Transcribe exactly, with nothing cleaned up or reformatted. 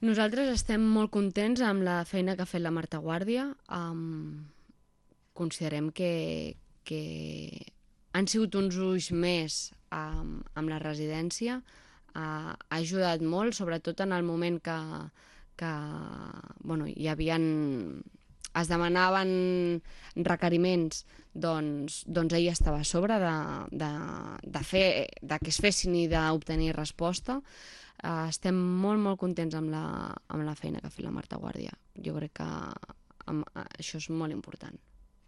Nosaltres estem molt contents amb la feina que ha fet la Marta Guàrdia. Um, considerem que, que han sigut uns ulls més um, amb la residència. Uh, ha ajudat molt, sobretot en el moment que, que bueno, hi havien, es demanaven requeriments, doncs, doncs ella estava a sobre de, de, de, fer, de que es fessin i d'obtenir resposta. Uh, estem molt, molt contents amb la, amb la feina que ha fet la Marta Guàrdia. Jo crec que amb, això és molt important.